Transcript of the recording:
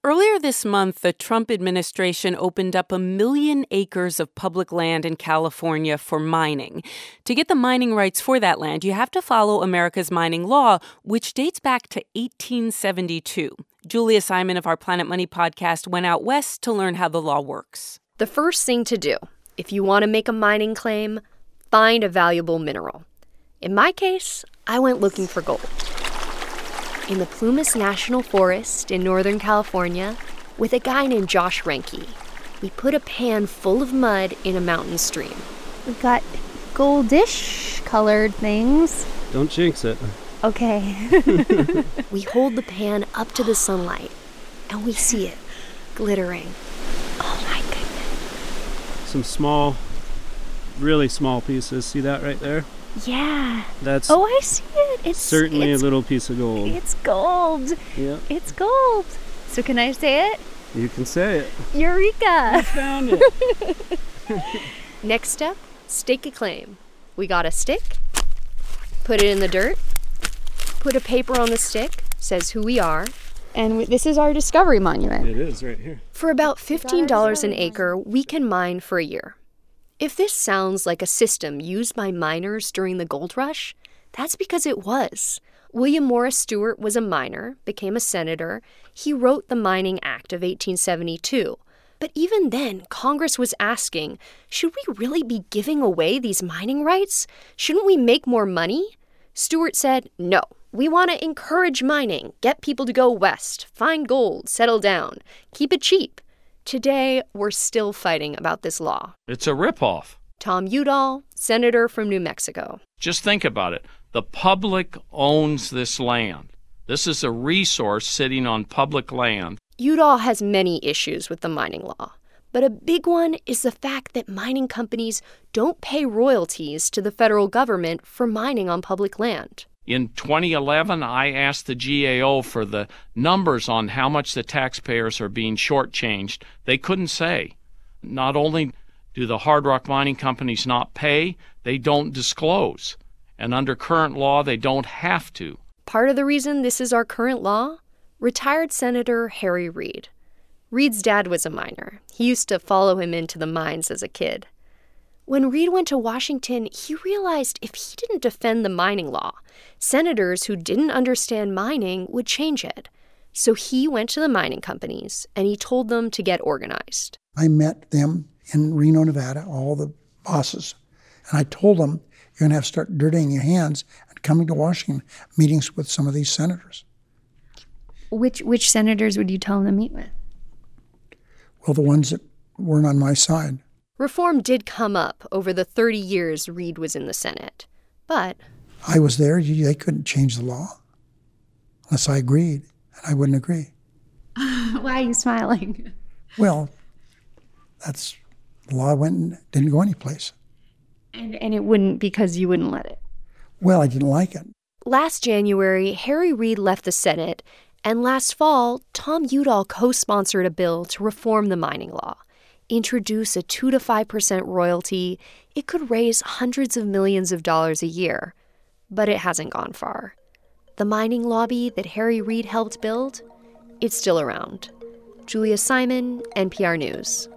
Earlier this month, the Trump administration opened up 1 million acres of public land in California for mining. To get the mining rights for that land, you have to follow America's mining law, which dates back to 1872. Julia Simon of our Planet Money podcast went out west to learn how the law works. The first thing to do, if you want to make a mining claim, find a valuable mineral. In my case, I went looking for gold. In the Plumas National Forest in Northern California, with a guy named Josh Renke, we put a pan full of mud in a mountain stream. We've got goldish-colored things. Don't jinx it. Okay. We hold the pan up to the sunlight, and we see it glittering. Oh my goodness. Some small, really small pieces. See that right there? Yeah. That's I see it. It's certainly a little piece of gold. It's gold. Yep. It's gold. So can I say it? You can say it. Eureka! I found it. Next step, stake a claim. We got a stick, put it in the dirt, put a paper on the stick, says who we are. And this is our discovery monument. It is right here. For about $15 an acre, we can mine for a year. If this sounds like a system used by miners during the gold rush, that's because it was. William Morris Stewart was a miner, became a senator. He wrote the Mining Act of 1872. But even then, Congress was asking, should we really be giving away these mining rights? Shouldn't we make more money? Stewart said, no, we want to encourage mining, get people to go west, find gold, settle down, keep it cheap. Today, we're still fighting about this law. It's a ripoff. Tom Udall, senator from New Mexico. Just think about it. The public owns this land. This is a resource sitting on public land. Udall has many issues with the mining law, but a big one is the fact that mining companies don't pay royalties to the federal government for mining on public land. In 2011, I asked the GAO for the numbers on how much the taxpayers are being shortchanged. They couldn't say. Not only do the hard rock mining companies not pay, they don't disclose. And under current law, they don't have to. Part of the reason this is our current law? Retired Senator Harry Reid. Reid's dad was a miner. He used to follow him into the mines as a kid. When Reid went to Washington, he realized if he didn't defend the mining law, senators who didn't understand mining would change it. So he went to the mining companies, and he told them to get organized. I met them in Reno, Nevada, all the bosses, and I told them, you're going to have to start dirtying your hands and coming to Washington, meetings with some of these senators. Which senators would you tell them to meet with? Well, the ones that weren't on my side. Reform did come up over the 30 years Reid was in the Senate, but... I was there. They couldn't change the law unless I agreed, and I wouldn't agree. Why are you smiling? Well, the law went and didn't go anyplace. And it wouldn't because you wouldn't let it? Well, I didn't like it. Last January, Harry Reid left the Senate, and last fall, Tom Udall co-sponsored a bill to reform the mining law. Introduce a 2 to 5% royalty. It could raise hundreds of millions of dollars a year. But it hasn't gone far. The mining lobby that Harry Reid helped build, it's still around. Julia Simon, NPR News.